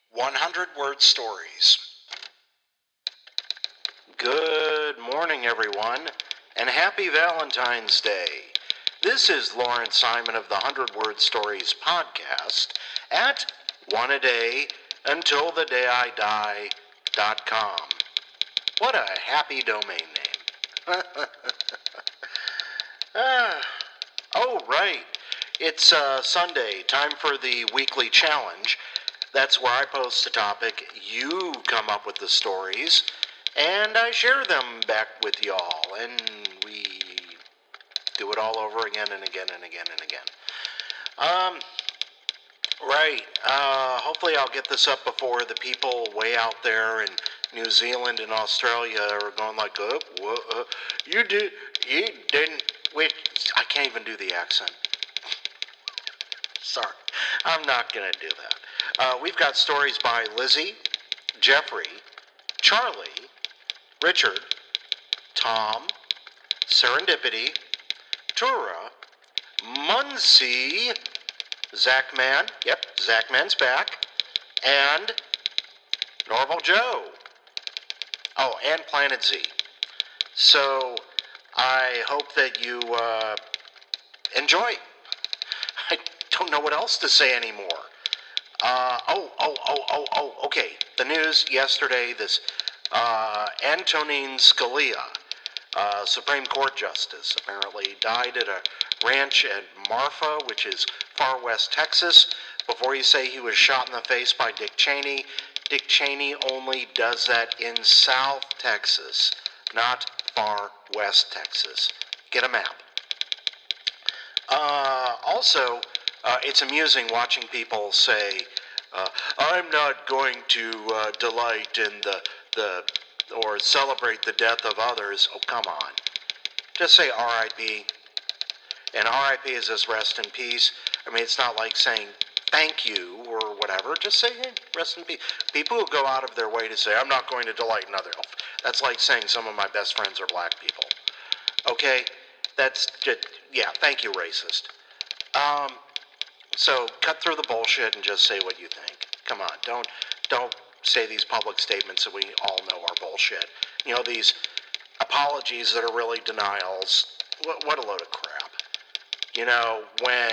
100-word stories. Good morning, everyone, and happy Valentine's Day. This is Lawrence Simon of the 100-Word Stories podcast at oneadayuntilthedayi.com. What a happy domain name. Oh, right. It's Sunday, time for the weekly challenge. That's where I post a topic, you come up with the stories, and I share them back with y'all, and we do it all over again and again and again and again. Hopefully I'll get this up before the people way out there in New Zealand and Australia are going like, you didn't, wait, I can't even do the accent. Sorry, I'm not going to do that. We've got stories by Lizzie, Jeffrey, Charlie, Richard, Tom, Serendipity, Tura, Muncie, Zachman, yep, Zachman's back, and Norval Joe. Oh, and Planet Z. So, I hope that you enjoy. I don't know what else to say anymore. Okay. The news yesterday, this Antonin Scalia, Supreme Court Justice, apparently died at a ranch at Marfa, which is far west Texas. Before you say he was shot in the face by Dick Cheney, Dick Cheney only does that in South Texas, not far west Texas. Get a map. It's amusing watching people say, I'm not going to delight in or celebrate the death of others. Oh, come on. Just say R.I.P. And R.I.P. is just rest in peace. I mean, it's not like saying thank you or whatever. Just say, hey, rest in peace. People who go out of their way to say, I'm not going to delight in others. That's like saying some of my best friends are black people. Okay? That's just, yeah, thank you, racist. So cut through the bullshit and just say what you think. Come on, don't say these public statements that we all know are bullshit. You know, these apologies that are really denials. What a load of crap. You know, when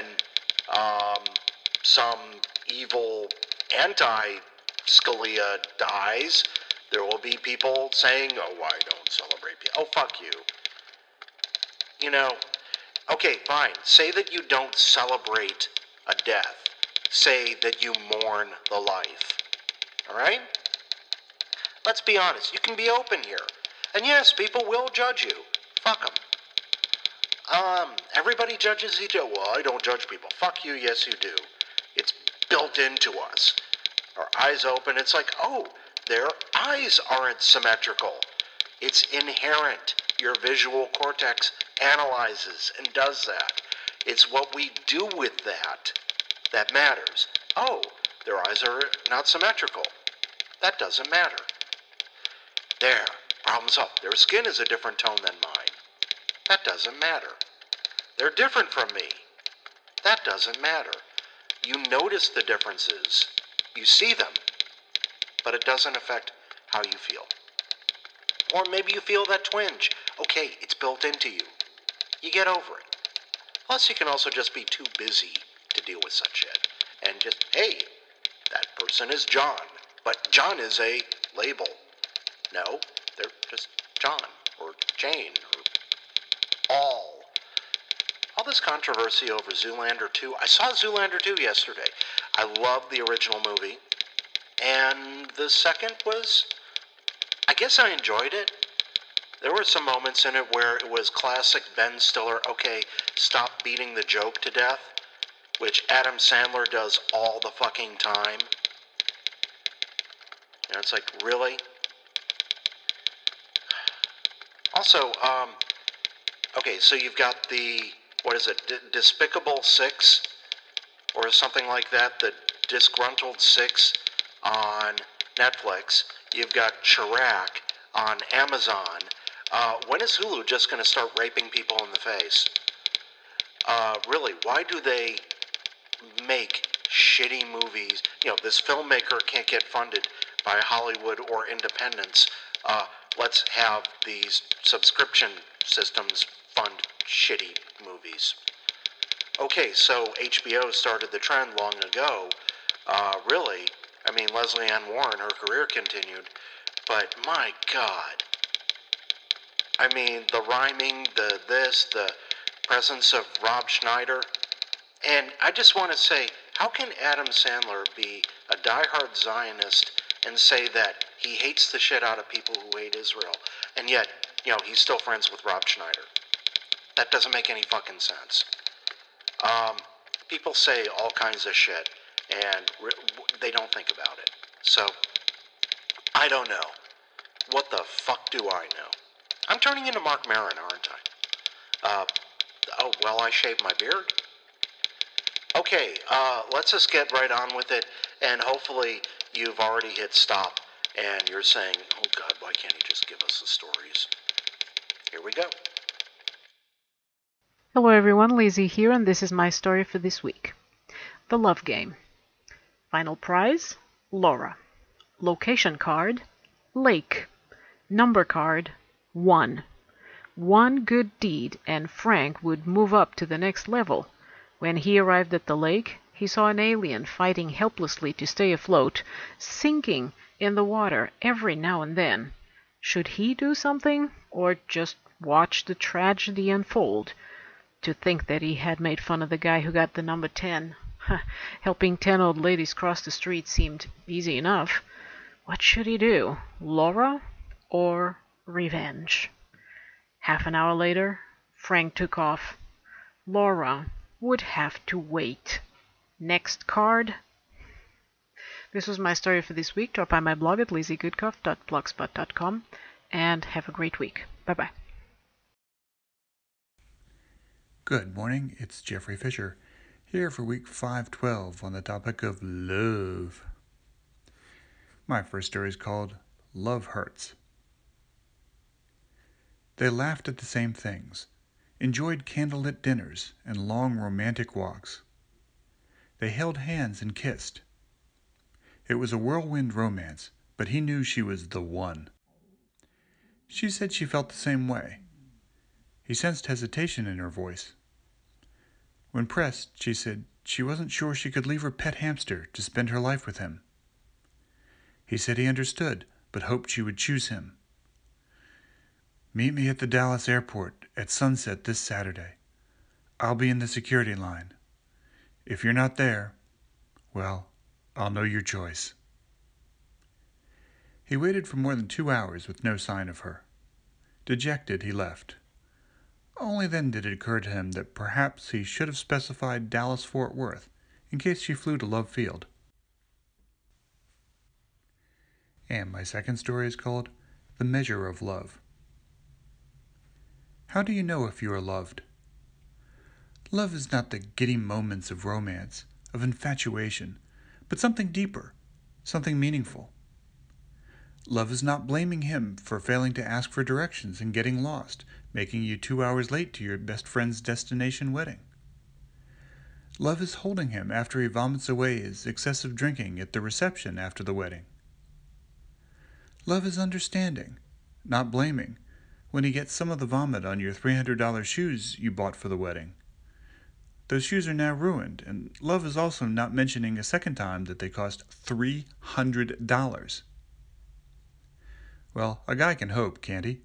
some evil anti-Scalia dies, there will be people saying, oh, I don't celebrate people. Oh, fuck you. You know, okay, fine. Say that you don't celebrate a death. Say that you mourn the life. All right? Let's be honest. You can be open here. And yes, people will judge you. Fuck them. Everybody judges each other. Well, I don't judge people. Fuck you, yes you do. It's built into us. Our eyes open. It's like, oh, their eyes aren't symmetrical. It's inherent. Your visual cortex analyzes and does that. It's what we do with that matters. Oh, their eyes are not symmetrical. That doesn't matter. There, problem's up. Their skin is a different tone than mine. That doesn't matter. They're different from me. That doesn't matter. You notice the differences. You see them. But it doesn't affect how you feel. Or maybe you feel that twinge. Okay, it's built into you. You get over it. Plus, you can also just be too busy to deal with such shit. And just, hey, that person is John. But John is a label. No, they're just John or Jane or all this controversy over Zoolander 2. I saw Zoolander 2 yesterday. I loved the original movie. And the second was, I guess I enjoyed it. There were some moments in it where it was classic Ben Stiller, okay, stop beating the joke to death, which Adam Sandler does all the fucking time. And it's like, really? Also, okay, so you've got the, what is it, Despicable Six, or something like that, the Disgruntled Six on Netflix. You've got Chirac on Amazon. When is Hulu just going to start raping people in the face? Really, why do they make shitty movies. This filmmaker can't get funded by Hollywood or independents. Let's have these subscription systems fund shitty movies. Okay, so HBO started the trend long ago. Really, Leslie Ann Warren, her career continued, but my God. The rhyming, the presence of Rob Schneider. And I just want to say, how can Adam Sandler be a diehard Zionist and say that he hates the shit out of people who hate Israel, and yet, he's still friends with Rob Schneider? That doesn't make any fucking sense. People say all kinds of shit, and they don't think about it. So, I don't know. What the fuck do I know? I'm turning into Mark Maron, aren't I? I shaved my beard. Okay, let's just get right on with it, and hopefully you've already hit stop, and you're saying, oh God, why can't he just give us the stories? Here we go. Hello everyone, Lizzie here, and this is my story for this week. The Love Game. Final prize, Laura. Location card, lake. Number card, 1. One good deed, and Frank would move up to the next level. When he arrived at the lake, he saw an alien fighting helplessly to stay afloat, sinking in the water every now and then. Should he do something, or just watch the tragedy unfold? To think that he had made fun of the guy who got the number 10. Helping 10 old ladies cross the street seemed easy enough. What should he do? Laura or revenge? Half an hour later, Frank took off. Laura would have to wait. Next card. This was my story for this week. Drop by my blog at lizziegoodcuff.blogspot.com and have a great week. Bye-bye. Good morning, it's Jeffrey Fisher, here for week 512 on the topic of love. My first story is called Love Hurts. They laughed at the same things, enjoyed candlelit dinners and long romantic walks. They held hands and kissed. It was a whirlwind romance, but he knew she was the one. She said she felt the same way. He sensed hesitation in her voice. When pressed, she said she wasn't sure she could leave her pet hamster to spend her life with him. He said he understood, but hoped she would choose him. Meet me at the Dallas airport at sunset this Saturday. I'll be in the security line. If you're not there, well, I'll know your choice. He waited for more than 2 hours with no sign of her. Dejected, he left. Only then did it occur to him that perhaps he should have specified Dallas-Fort Worth in case she flew to Love Field. And my second story is called The Measure of Love. How do you know if you are loved? Love is not the giddy moments of romance, of infatuation, but something deeper, something meaningful. Love is not blaming him for failing to ask for directions and getting lost, making you 2 hours late to your best friend's destination wedding. Love is holding him after he vomits away his excessive drinking at the reception after the wedding. Love is understanding, not blaming, when he gets some of the vomit on your $300 shoes you bought for the wedding. Those shoes are now ruined, and love is also not mentioning a second time that they cost $300. Well, a guy can hope, can't he?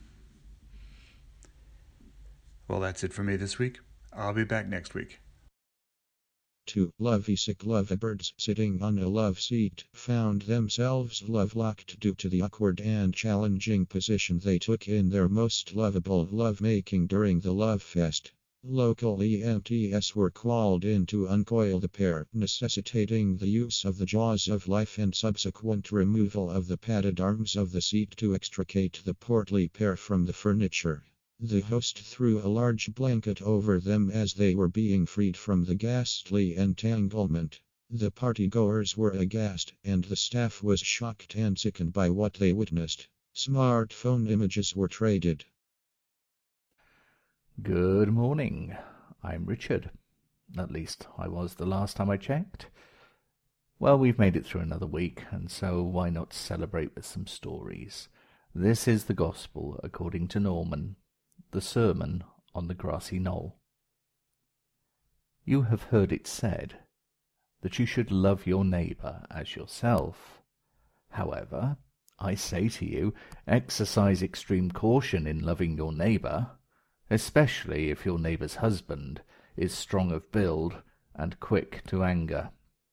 Well, that's it for me this week. I'll be back next week. Two lovesick lovebirds sitting on a love seat found themselves love-locked due to the awkward and challenging position they took in their most lovable lovemaking during the Love Fest. Local EMTs were called in to uncoil the pair, necessitating the use of the jaws of life and subsequent removal of the padded arms of the seat to extricate the portly pair from the furniture. The host threw a large blanket over them as they were being freed from the ghastly entanglement. The partygoers were aghast, and the staff was shocked and sickened by what they witnessed. Smartphone images were traded. Good morning. I'm Richard. At least I was the last time I checked. Well, we've made it through another week, and so why not celebrate with some stories? This is the Gospel according to Norman, the Sermon on the Grassy Knoll. You have heard it said that you should love your neighbour as yourself. However, I say to you, exercise extreme caution in loving your neighbour, especially if your neighbour's husband is strong of build and quick to anger.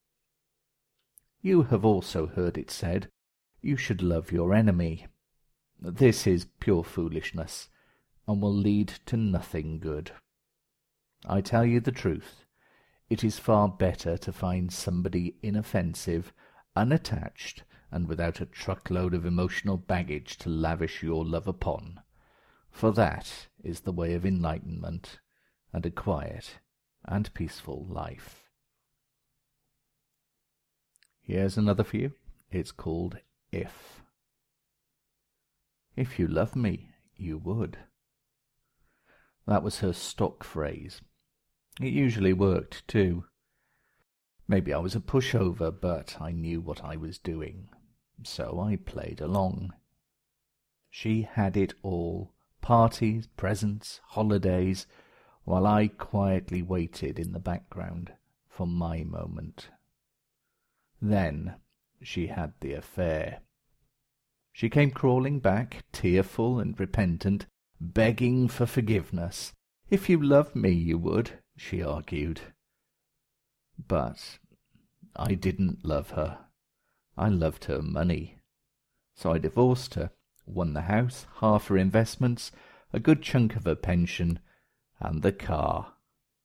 You have also heard it said, you should love your enemy. This is pure foolishness, and will lead to nothing good. I tell you the truth, it is far better to find somebody inoffensive, unattached, and without a truckload of emotional baggage to lavish your love upon, for that is the way of enlightenment and a quiet and peaceful life. Here's another for you. It's called If. If you love me, you would. That was her stock phrase. It usually worked, too. Maybe I was a pushover, but I knew what I was doing, so I played along. She had it all, parties, presents, holidays, while I quietly waited in the background for my moment. Then she had the affair. She came crawling back, tearful and repentant, begging for forgiveness. If you loved me, you would, she argued. But I didn't love her. I loved her money. So I divorced her, won the house, half her investments, a good chunk of her pension, and the car.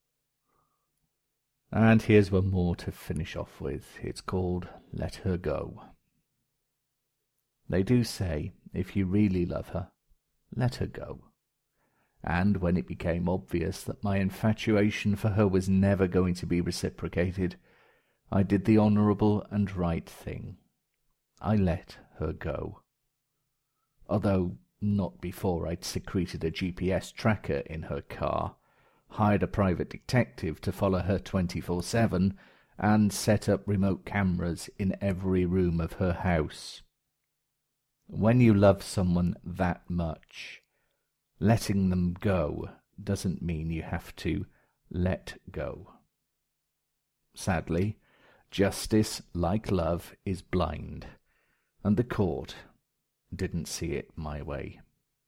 And here's one more to finish off with. It's called Let Her Go. They do say, if you really love her, let her go. And when it became obvious that my infatuation for her was never going to be reciprocated, I did the honourable and right thing. I let her go. Although not before I'd secreted a GPS tracker in her car, hired a private detective to follow her 24/7, and set up remote cameras in every room of her house. When you love someone that much, letting them go doesn't mean you have to let go. Sadly, justice, like love, is blind, and the court didn't see it my way.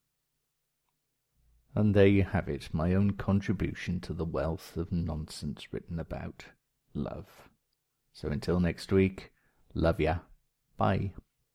And there you have it, my own contribution to the wealth of nonsense written about love. So until next week, love ya. Bye.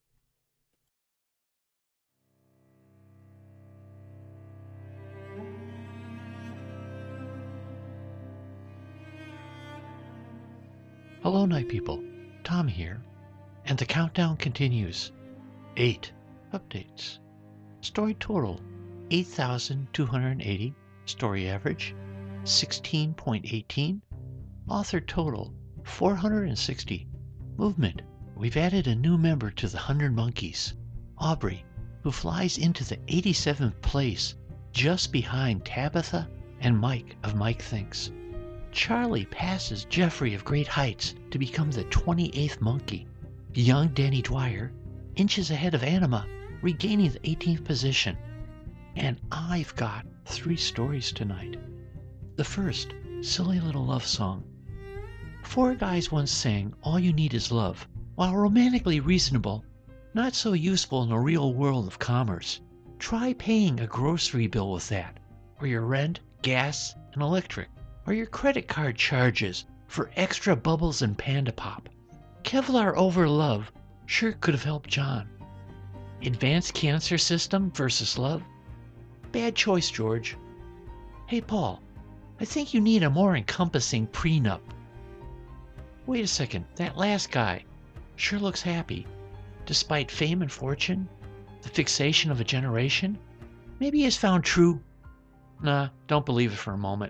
Hello, Night People. Tom here. And the countdown continues. 8 updates. Story total, 8,280. Story average, 16.18. Author total, 460. Movement. We've added a new member to the 100 Monkeys, Aubrey, who flies into the 87th place, just behind Tabitha and Mike of Mike Thinks. Charlie passes Jeffrey of Great Heights to become the 28th monkey. Young Danny Dwyer inches ahead of Anima, regaining the 18th position. And I've got 3 stories tonight. The first, Silly Little Love Song. 4 guys once sang All You Need Is Love. While romantically reasonable, not so useful in the real world of commerce. Try paying a grocery bill with that, or your rent, gas, and electric, or your credit card charges for extra bubbles and Panda Pop. Kevlar over love sure could have helped John. Advanced cancer system versus love? Bad choice, George. Hey, Paul, I think you need a more encompassing prenup. Wait a second, that last guy sure looks happy. Despite fame and fortune, the fixation of a generation, maybe he has found true... Nah, don't believe it for a moment.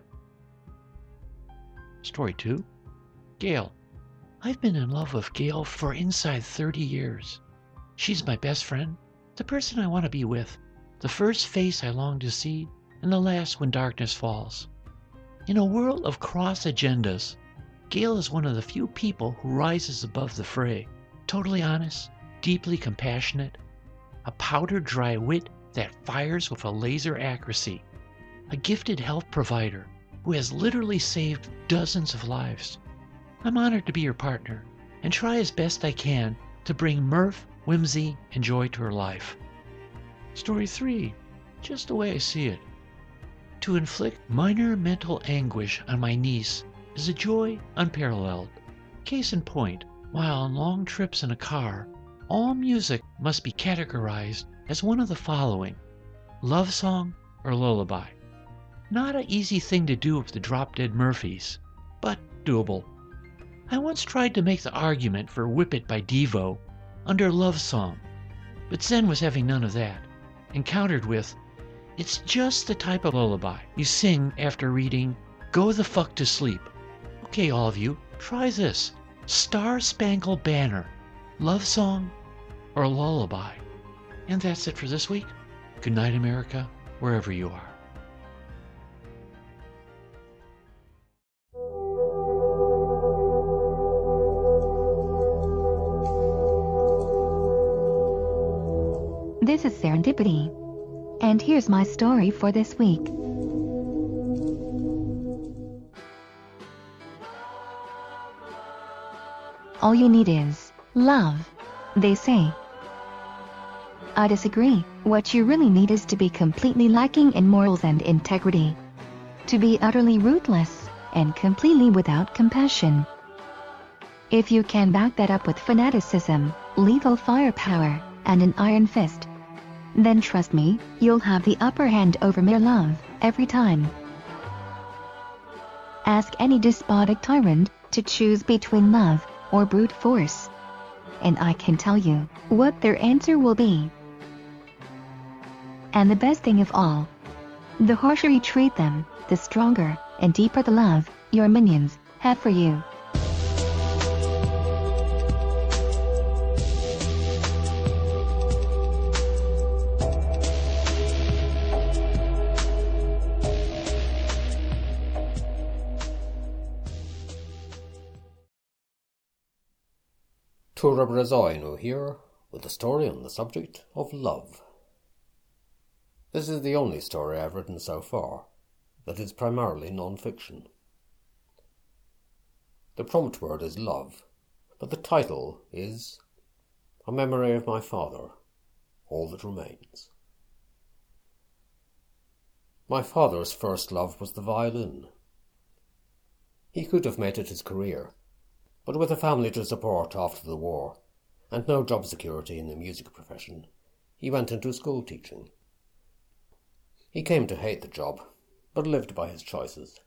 Story 2. Gail. I've been in love with Gail for inside 30 years. She's my best friend, the person I want to be with, the first face I long to see, and the last when darkness falls. In a world of cross agendas, Gail is one of the few people who rises above the fray. Totally honest, deeply compassionate, a powder dry wit that fires with a laser accuracy, a gifted health provider who has literally saved dozens of lives. I'm honored to be your partner and try as best I can to bring mirth, whimsy, and joy to her life. Story 3, just the way I see it. To inflict minor mental anguish on my niece is a joy unparalleled. Case in point, while on long trips in a car, all music must be categorized as one of the following: love song or lullaby. Not an easy thing to do with the Drop Dead Murphys, but doable. I once tried to make the argument for Whip It by Devo under love song, but Zen was having none of that, and countered with, it's just the type of lullaby you sing after reading Go the Fuck to Sleep. Okay, all of you, try this. Star Spangled Banner, love song or lullaby. And that's it for this week. Good night, America, wherever you are. This is Serendipity, and here's my story for this week. All you need is love, they say. I disagree. What you really need is to be completely lacking in morals and integrity. To be utterly ruthless and completely without compassion. If you can back that up with fanaticism, lethal firepower, and an iron fist, then trust me, you'll have the upper hand over mere love, every time. Ask any despotic tyrant to choose between love or brute force, and I can tell you what their answer will be. And the best thing of all, the harsher you treat them, the stronger and deeper the love your minions have for you. Tura Brazainu here, with a story on the subject of love. This is the only story I've written so far that is primarily non-fiction. The prompt word is love, but the title is A Memory of My Father, All That Remains. My father's first love was the violin. He could have made it his career, but with a family to support after the war, and no job security in the music profession, he went into school teaching. He came to hate the job, but lived by his choices.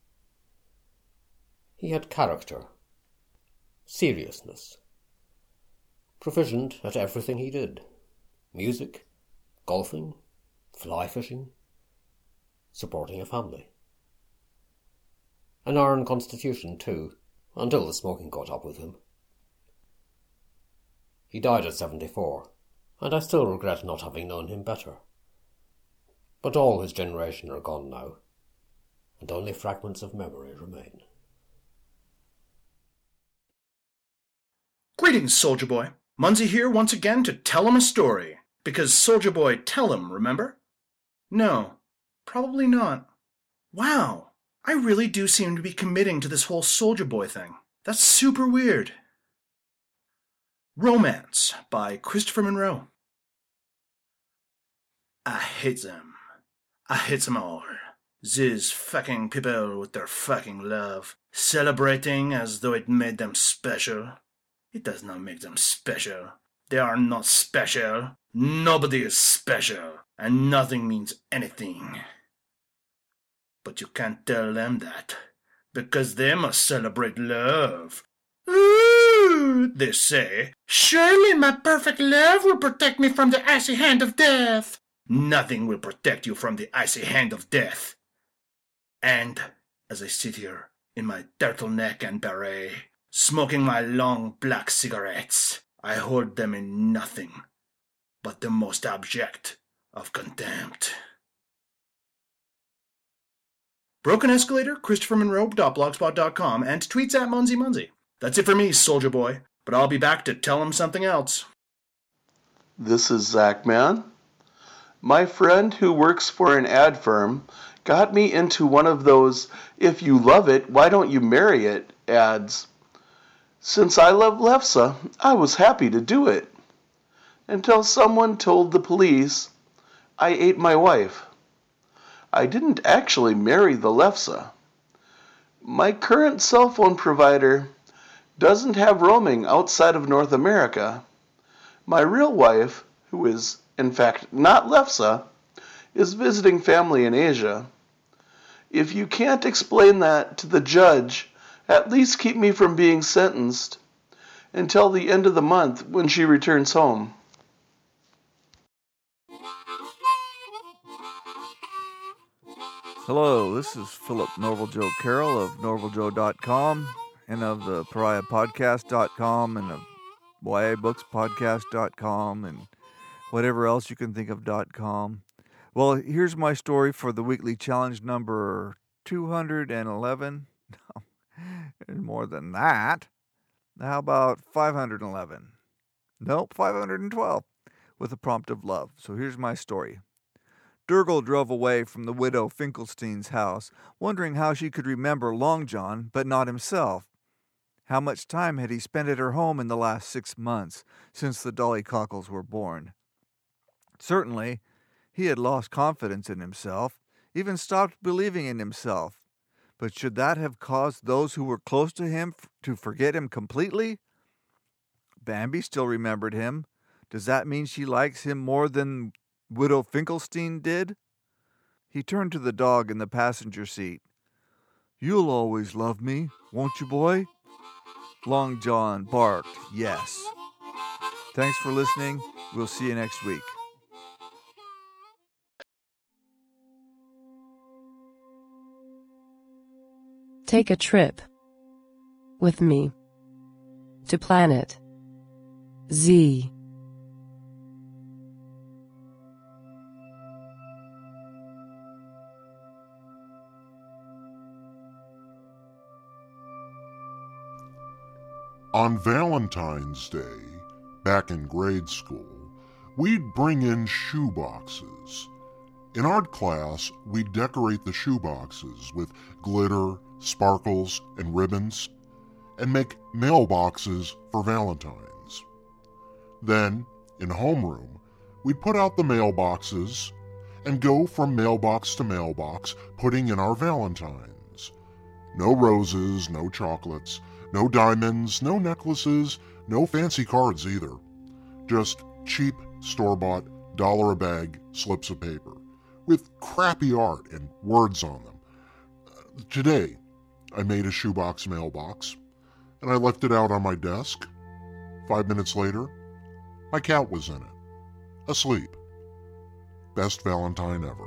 He had character, seriousness, proficient at everything he did: music, golfing, fly fishing, supporting a family. An iron constitution, too, until the smoking caught up with him. He died at 74, and I still regret not having known him better. But all his generation are gone now, and only fragments of memory remain. Greetings, Soldier Boy. Munsey here once again to tell him a story. Because Soldier Boy tell him, remember? No, probably not. Wow. I really do seem to be committing to this whole Soldier Boy thing. That's super weird. Romance by Christopher Monroe. I hate them. I hate them all. These fucking people with their fucking love, celebrating as though it made them special. It does not make them special. They are not special. Nobody is special. And nothing means anything. But you can't tell them that, because they must celebrate love. Ooh, they say, surely my perfect love will protect me from the icy hand of death. Nothing will protect you from the icy hand of death. And as I sit here in my turtleneck and beret, smoking my long black cigarettes, I hold them in nothing but the most abject of contempt. Broken Escalator, ChristopherMonroe.blogspot.com, and tweets at MunzyMunzy. That's it for me, Soldier Boy, but I'll be back to tell him something else. This is Zach Man. My friend who works for an ad firm got me into one of those "if you love it, why don't you marry it" ads. Since I love Lefse, I was happy to do it. Until someone told the police I ate my wife. I didn't actually marry the Lefse. My current cell phone provider doesn't have roaming outside of North America. My real wife, who is in fact not Lefse, is visiting family in Asia. If you can't explain that to the judge, at least keep me from being sentenced until the end of the month when she returns home. Hello, this is Philip Norval Joe Carroll of NorvalJoe.com and of the PariahPodcast.com and of YABooksPodcast.com and whatever else you can think of .com. Well, here's my story for the weekly challenge number 211. And more than that. How about 511? Nope, 512 with a prompt of love. So here's my story. Durgal drove away from the widow Finkelstein's house, wondering how she could remember Long John, but not himself. How much time had he spent at her home in the last 6 months, since the Dolly Cockles were born? Certainly, he had lost confidence in himself, even stopped believing in himself. But should that have caused those who were close to him to forget him completely? Bambi still remembered him. Does that mean she likes him more than Widow Finkelstein did? He turned to the dog in the passenger seat. "You'll always love me, won't you, boy?" Long John barked, yes. Thanks for listening. We'll see you next week. Take a trip with me to Planet Z. On Valentine's Day, back in grade school, we'd bring in shoe boxes. In art class, we'd decorate the shoe boxes with glitter, sparkles, and ribbons, and make mailboxes for Valentines. Then, in homeroom, we'd put out the mailboxes and go from mailbox to mailbox, putting in our Valentines. No roses, no chocolates, no diamonds, no necklaces, no fancy cards either. Just cheap, store-bought, $1-a-bag slips of paper with crappy art and words on them. Today, I made a shoebox mailbox, and I left it out on my desk. 5 minutes later, my cat was in it, asleep. Best Valentine ever.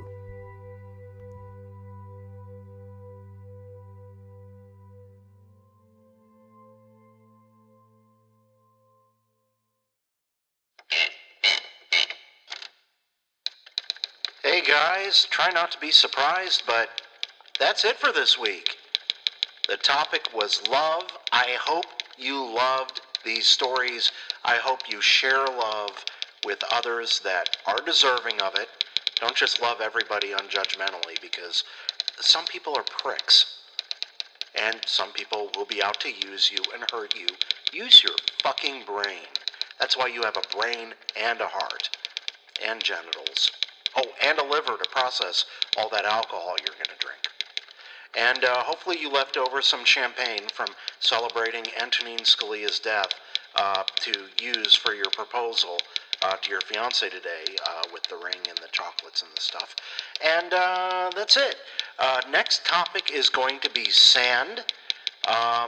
Hey guys, try not to be surprised, but that's it for this week. The topic was love. I hope you loved these stories. I hope you share love with others that are deserving of it. Don't just love everybody unjudgmentally, because some people are pricks. And some people will be out to use you and hurt you. Use your fucking brain. That's why you have a brain and a heart. And genitals. Oh, and a liver to process all that alcohol you're going to drink. And hopefully you left over some champagne from celebrating Antonin Scalia's death to use for your proposal to your fiancé today with the ring and the chocolates and the stuff. And that's it. Next topic is going to be sand. I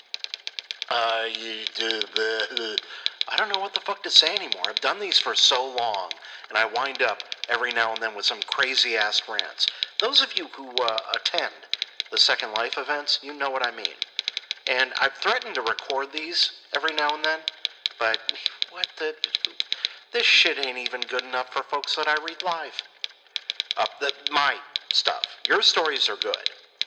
don't know what the fuck to say anymore. I've done these for so long, and I wind up every now and then with some crazy-ass rants. Those of you who attend the Second Life events, you know what I mean. And I've threatened to record these every now and then, but this shit ain't even good enough for folks that I read live. My stuff. Your stories are good.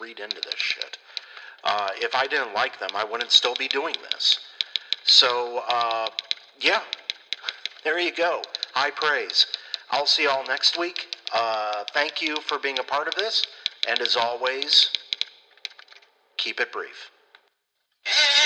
read into this shit. If I didn't like them, I wouldn't still be doing this. So, yeah, there you go. High praise. I'll see y'all next week. Thank you for being a part of this, and as always, keep it brief.